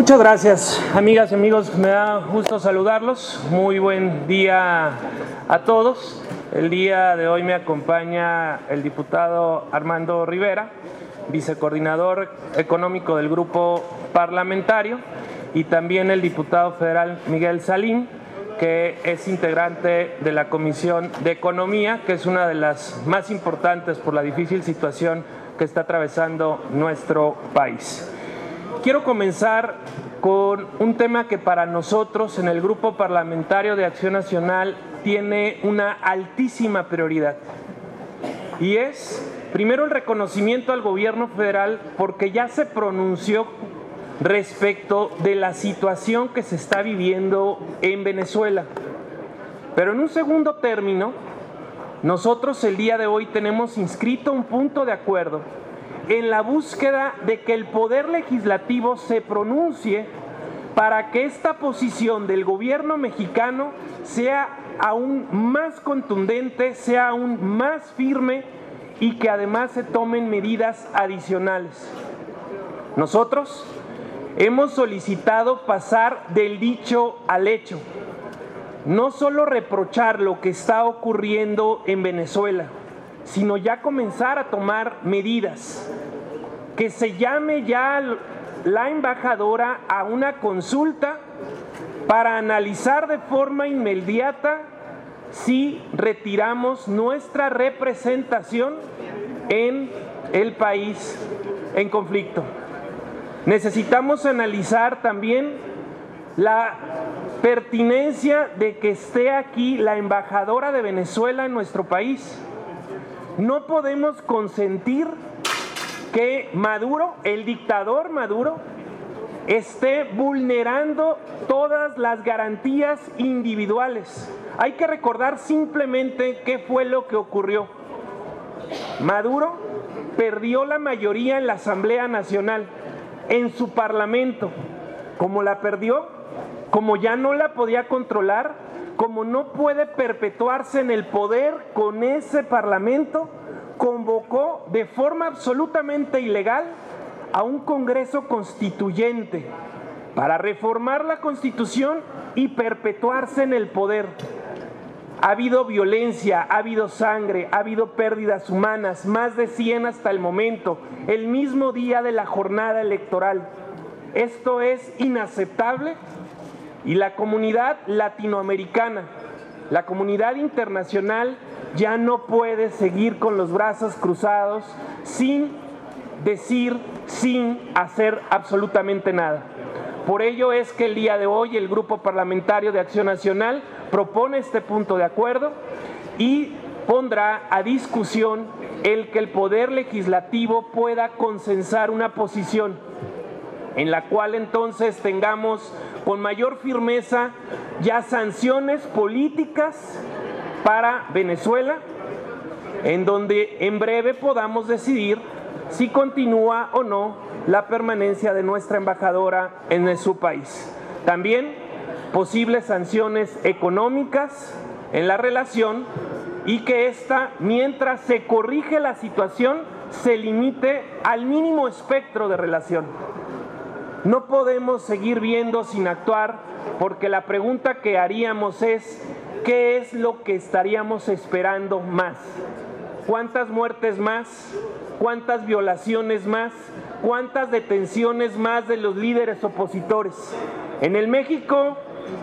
Muchas gracias, amigas y amigos. Me da gusto saludarlos. Muy buen día a todos. El día de hoy me acompaña el diputado Armando Rivera, vicecoordinador económico del grupo parlamentario, y también el diputado federal Miguel Salín, que es integrante de la Comisión de Economía, que es una de las más importantes por la difícil situación que está atravesando nuestro país. Quiero comenzar con un tema que para nosotros en el Grupo Parlamentario de Acción Nacional tiene una altísima prioridad, y es, primero, el reconocimiento al gobierno federal porque ya se pronunció respecto de la situación que se está viviendo en Venezuela. Pero en un segundo término, nosotros el día de hoy tenemos inscrito un punto de acuerdo en la búsqueda de que el Poder Legislativo se pronuncie para que esta posición del gobierno mexicano sea aún más contundente, sea aún más firme y que además se tomen medidas adicionales. Nosotros hemos solicitado pasar del dicho al hecho, no solo reprochar lo que está ocurriendo en Venezuela, sino ya comenzar a tomar medidas, que se llame ya la embajadora a una consulta para analizar de forma inmediata si retiramos nuestra representación en el país en conflicto. Necesitamos analizar también la pertinencia de que esté aquí la embajadora de Venezuela en nuestro país. No podemos consentir que Maduro, el dictador Maduro, esté vulnerando todas las garantías individuales. Hay que recordar simplemente qué fue lo que ocurrió. Maduro perdió la mayoría en la Asamblea Nacional, en su parlamento. Como la perdió, como ya no la podía controlar, como no puede perpetuarse en el poder con ese parlamento, convocó de forma absolutamente ilegal a un Congreso Constituyente para reformar la Constitución y perpetuarse en el poder. Ha habido violencia, ha habido sangre, ha habido pérdidas humanas, más de 100 hasta el momento, el mismo día de la jornada electoral. Esto es inaceptable y la comunidad latinoamericana, la comunidad internacional ya no puede seguir con los brazos cruzados sin decir, sin hacer absolutamente nada. Por ello es que el día de hoy el Grupo Parlamentario de Acción Nacional propone este punto de acuerdo y pondrá a discusión el que el Poder Legislativo pueda consensar una posición en la cual entonces tengamos con mayor firmeza ya sanciones políticas para Venezuela, en donde en breve podamos decidir si continúa o no la permanencia de nuestra embajadora en su país. También posibles sanciones económicas en la relación y que esta, mientras se corrige la situación, se limite al mínimo espectro de relación. No podemos seguir viendo sin actuar, porque la pregunta que haríamos es: ¿qué es lo que estaríamos esperando más? ¿Cuántas muertes más? ¿Cuántas violaciones más? ¿Cuántas detenciones más de los líderes opositores? En el México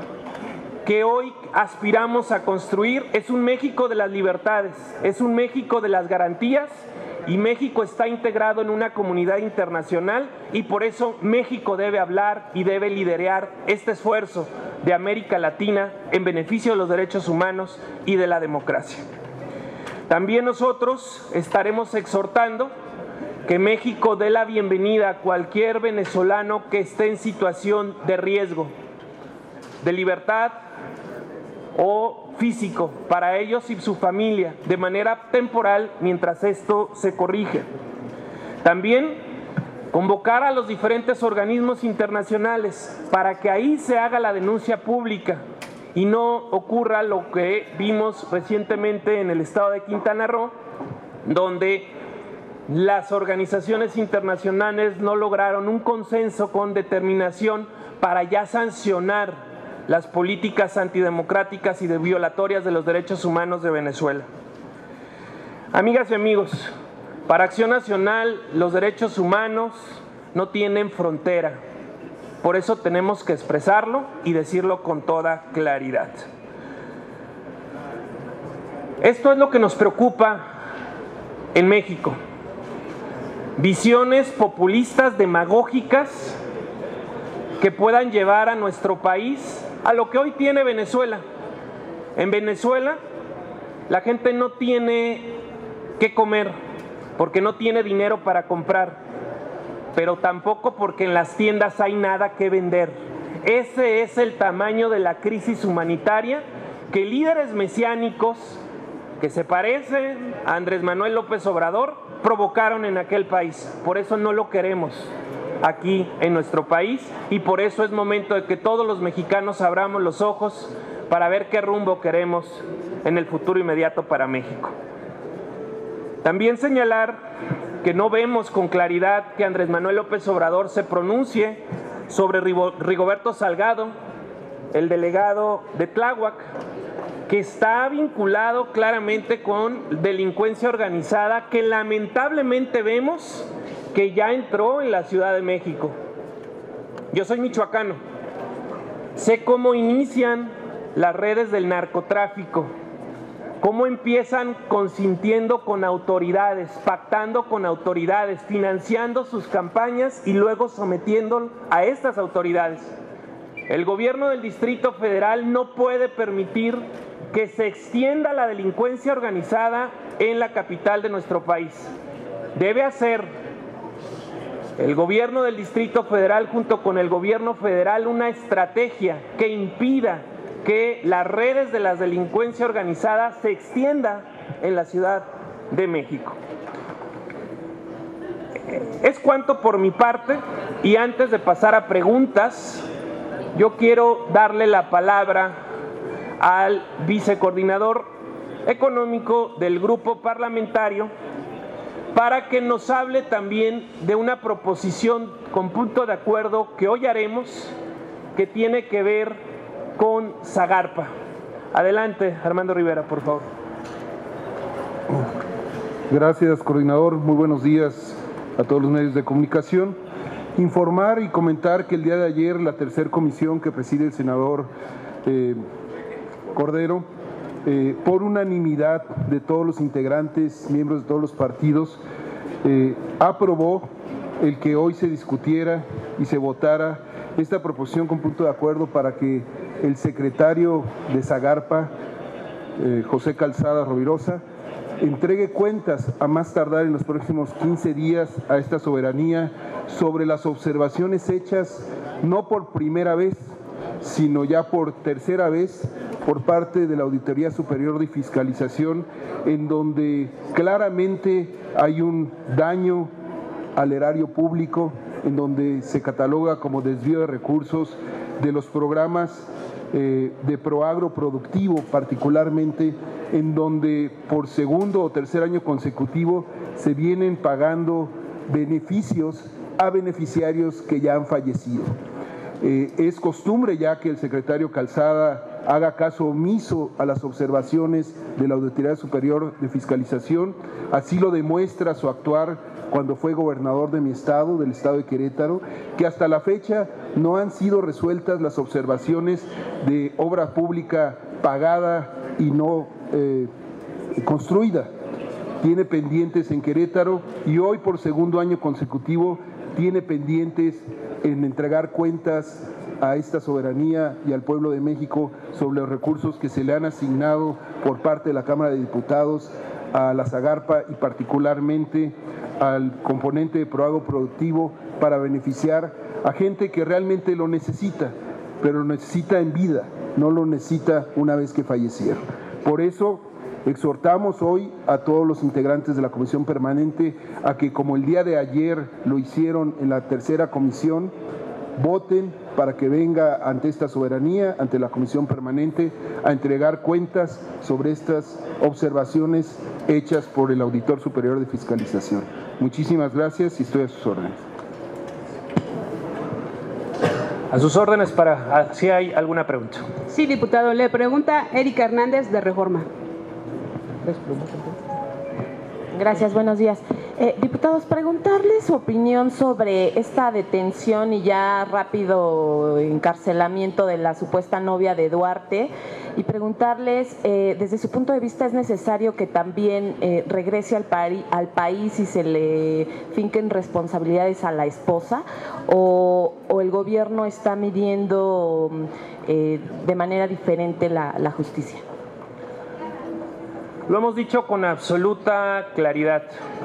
que hoy aspiramos a construir es un México de las libertades, es un México de las garantías, y México está integrado en una comunidad internacional, y por eso México debe hablar y debe liderar este esfuerzo de América Latina en beneficio de los derechos humanos y de la democracia. También nosotros estaremos exhortando que México dé la bienvenida a cualquier venezolano que esté en situación de riesgo, de libertad o físico, para ellos y su familia, de manera temporal mientras esto se corrige. También convocar a los diferentes organismos internacionales para que ahí se haga la denuncia pública y no ocurra lo que vimos recientemente en el estado de Quintana Roo, donde las organizaciones internacionales no lograron un consenso con determinación para ya sancionar las políticas antidemocráticas y violatorias de los derechos humanos de Venezuela. Amigas y amigos, para Acción Nacional los derechos humanos no tienen frontera. Por eso tenemos que expresarlo y decirlo con toda claridad. Esto es lo que nos preocupa en México. Visiones populistas, demagógicas, que puedan llevar a nuestro país a lo que hoy tiene Venezuela. En Venezuela, la gente no tiene qué comer porque no tiene dinero para comprar, pero tampoco porque en las tiendas hay nada que vender. Ese es el tamaño de la crisis humanitaria que líderes mesiánicos que se parecen a Andrés Manuel López Obrador provocaron en aquel país. Por eso no lo queremos aquí en nuestro país y por eso es momento de que todos los mexicanos abramos los ojos para ver qué rumbo queremos en el futuro inmediato para México. También señalar que no vemos con claridad que Andrés Manuel López Obrador se pronuncie sobre Rigoberto Salgado, el delegado de Tláhuac, que está vinculado claramente con delincuencia organizada que lamentablemente vemos que ya entró en la Ciudad de México. Yo soy michoacano, sé cómo inician las redes del narcotráfico, cómo empiezan consintiendo con autoridades, pactando con autoridades, financiando sus campañas y luego sometiendo a estas autoridades. El gobierno del Distrito Federal no puede permitir que se extienda la delincuencia organizada en la capital de nuestro país. Debe hacer el gobierno del Distrito Federal junto con el gobierno federal una estrategia que impida que las redes de la delincuencia organizada se extienda en la Ciudad de México. Es cuanto por mi parte, y antes de pasar a preguntas, yo quiero darle la palabra al vicecoordinador económico del grupo parlamentario para que nos hable también de una proposición con punto de acuerdo que hoy haremos, que tiene que ver con Zagarpa. Adelante, Armando Rivera, por favor. Gracias, coordinador. Muy buenos días a todos los medios de comunicación. Informar y comentar que el día de ayer la tercera comisión que preside el senador Cordero, por unanimidad de todos los integrantes, miembros de todos los partidos, aprobó el que hoy se discutiera y se votara esta proposición con punto de acuerdo para que el secretario de Zagarpa, José Calzada Rovirosa, entregue cuentas a más tardar en los próximos 15 días a esta soberanía sobre las observaciones hechas no por primera vez, sino ya por tercera vez por parte de la Auditoría Superior de Fiscalización, en donde claramente hay un daño al erario público, en donde se cataloga como desvío de recursos de los programas de Proagro Productivo, particularmente en donde por segundo o tercer año consecutivo se vienen pagando beneficios a beneficiarios que ya han fallecido. Es costumbre ya que el secretario Calzada haga caso omiso a las observaciones de la Auditoría Superior de Fiscalización, así lo demuestra su actuar cuando fue gobernador de mi estado, del estado de Querétaro, que hasta la fecha no han sido resueltas las observaciones de obra pública pagada y no construida. Tiene pendientes en Querétaro y hoy por segundo año consecutivo tiene pendientes en entregar cuentas a esta soberanía y al pueblo de México sobre los recursos que se le han asignado por parte de la Cámara de Diputados a la Zagarpa y particularmente al componente de Proagro Productivo para beneficiar a gente que realmente lo necesita, pero lo necesita en vida, no lo necesita una vez que fallecieron. Por eso exhortamos hoy a todos los integrantes de la Comisión Permanente a que, como el día de ayer lo hicieron en la tercera comisión, voten para que venga ante esta soberanía, ante la Comisión Permanente, a entregar cuentas sobre estas observaciones hechas por el Auditor Superior de Fiscalización. Muchísimas gracias y estoy a sus órdenes. A sus órdenes para si hay alguna pregunta. Sí, diputado, le pregunta Erika Hernández de Reforma. Gracias, buenos días. Diputados, preguntarles su opinión sobre esta detención y ya rápido encarcelamiento de la supuesta novia de Duarte y preguntarles, desde su punto de vista, ¿es necesario que también regrese al país y se le finquen responsabilidades a la esposa o el gobierno está midiendo de manera diferente la justicia? Lo hemos dicho con absoluta claridad.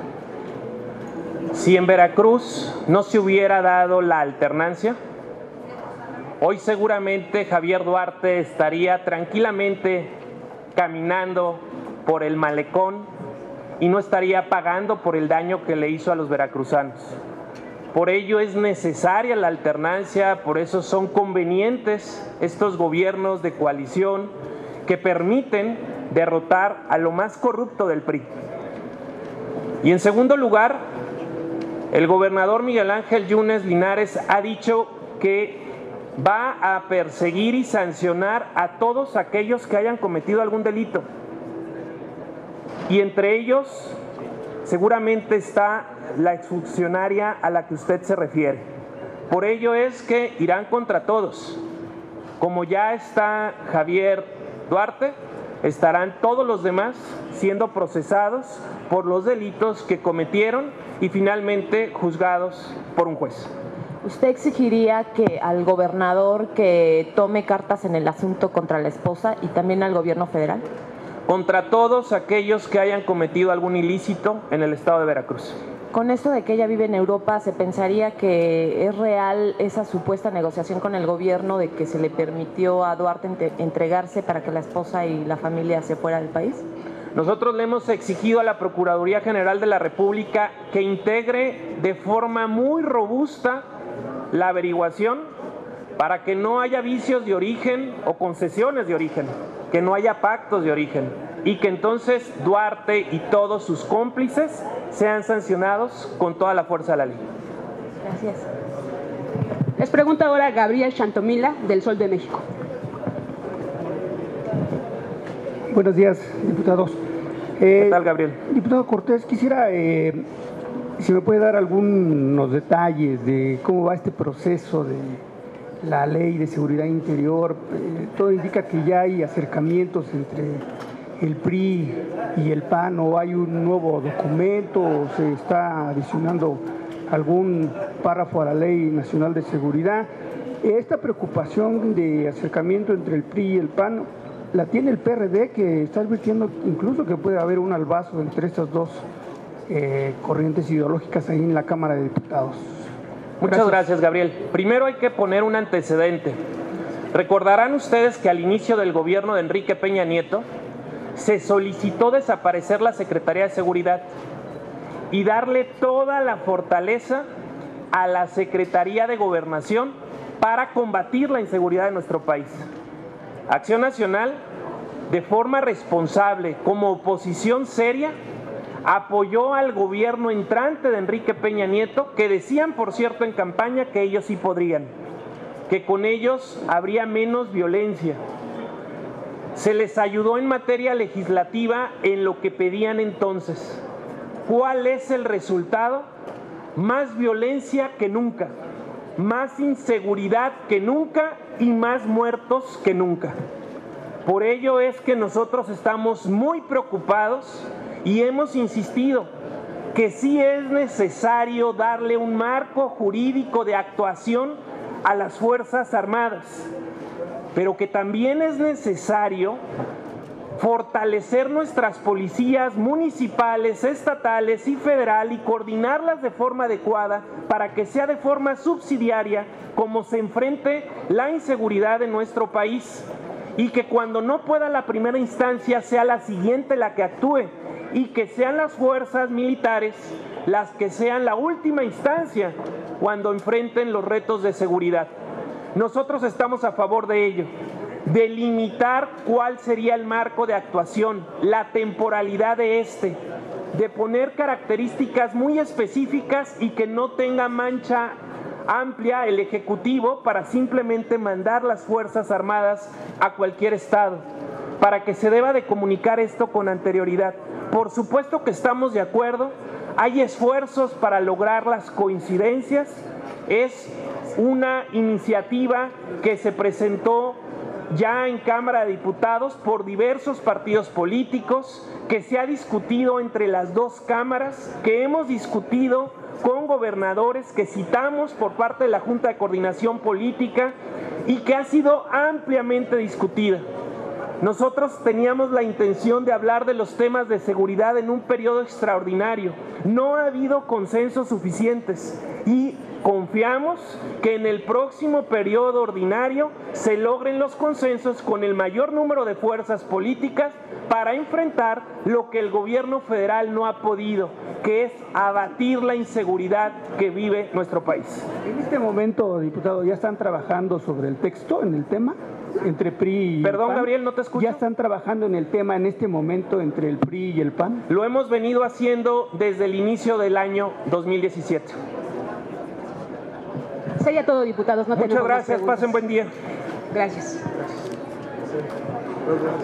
Si en Veracruz no se hubiera dado la alternancia, hoy seguramente Javier Duarte estaría tranquilamente caminando por el malecón y no estaría pagando por el daño que le hizo a los veracruzanos. Por ello es necesaria la alternancia, por eso son convenientes estos gobiernos de coalición que permiten derrotar a lo más corrupto del PRI. Y en segundo lugar, el gobernador Miguel Ángel Yunes Linares ha dicho que va a perseguir y sancionar a todos aquellos que hayan cometido algún delito. Y entre ellos seguramente está la exfuncionaria a la que usted se refiere. Por ello es que irán contra todos. Como ya está Javier Duarte, estarán todos los demás siendo procesados por los delitos que cometieron y finalmente juzgados por un juez. ¿Usted exigiría que al gobernador que tome cartas en el asunto contra la esposa y también al gobierno federal? Contra todos aquellos que hayan cometido algún ilícito en el estado de Veracruz. Con esto de que ella vive en Europa, ¿se pensaría que es real esa supuesta negociación con el gobierno de que se le permitió a Duarte entregarse para que la esposa y la familia se fuera del país? Nosotros le hemos exigido a la Procuraduría General de la República que integre de forma muy robusta la averiguación para que no haya vicios de origen o concesiones de origen, que no haya pactos de origen y que entonces Duarte y todos sus cómplices sean sancionados con toda la fuerza de la ley. Gracias. Les pregunta ahora Gabriel Chantomila del Sol de México. Buenos días, diputados. ¿Qué tal, Gabriel? Diputado Cortés, quisiera, si me puede dar algunos detalles de cómo va este proceso de la Ley de Seguridad Interior. Todo indica que ya hay acercamientos entre el PRI y el PAN, o hay un nuevo documento, o se está adicionando algún párrafo a la Ley Nacional de Seguridad. Esta preocupación de acercamiento entre el PRI y el PAN la tiene el PRD, que está advirtiendo incluso que puede haber un albazo entre estas dos corrientes ideológicas ahí en la Cámara de Diputados. Muchas gracias, Gabriel. Primero hay que poner un antecedente. Recordarán ustedes que al inicio del gobierno de Enrique Peña Nieto se solicitó desaparecer la Secretaría de Seguridad y darle toda la fortaleza a la Secretaría de Gobernación para combatir la inseguridad de nuestro país. Acción Nacional, de forma responsable, como oposición seria, apoyó al gobierno entrante de Enrique Peña Nieto, que decían, por cierto, en campaña que ellos sí podrían, que con ellos habría menos violencia. Se les ayudó en materia legislativa en lo que pedían entonces. ¿Cuál es el resultado? Más violencia que nunca, más inseguridad que nunca y más muertos que nunca. Por ello es que nosotros estamos muy preocupados y hemos insistido que sí es necesario darle un marco jurídico de actuación a las Fuerzas Armadas, pero que también es necesario fortalecer nuestras policías municipales, estatales y federal y coordinarlas de forma adecuada para que sea de forma subsidiaria como se enfrente la inseguridad en nuestro país, y que cuando no pueda la primera instancia sea la siguiente la que actúe, y que sean las fuerzas militares las que sean la última instancia cuando enfrenten los retos de seguridad. Nosotros estamos a favor de ello, delimitar cuál sería el marco de actuación, la temporalidad de poner características muy específicas y que no tenga mancha amplia el Ejecutivo para simplemente mandar las Fuerzas Armadas a cualquier estado, para que se deba de comunicar esto con anterioridad. Por supuesto que estamos de acuerdo, hay esfuerzos para lograr las coincidencias, es una iniciativa que se presentó ya en Cámara de Diputados por diversos partidos políticos, que se ha discutido entre las dos cámaras, que hemos discutido con gobernadores, que citamos por parte de la Junta de Coordinación Política y que ha sido ampliamente discutida. Nosotros teníamos la intención de hablar de los temas de seguridad en un periodo extraordinario. No ha habido consensos suficientes y confiamos que en el próximo periodo ordinario se logren los consensos con el mayor número de fuerzas políticas para enfrentar lo que el gobierno federal no ha podido, que es abatir la inseguridad que vive nuestro país. En este momento, diputado, ¿ya están trabajando sobre el texto, en el tema? Entre PRI y Perdón, PAN. Gabriel, no te escucho. ¿Ya están trabajando en el tema en este momento entre el PRI y el PAN? Lo hemos venido haciendo desde el inicio del año 2017. Sería todo, diputados. No Muchas tenemos más gracias, preguntas. pasen buen día. Gracias.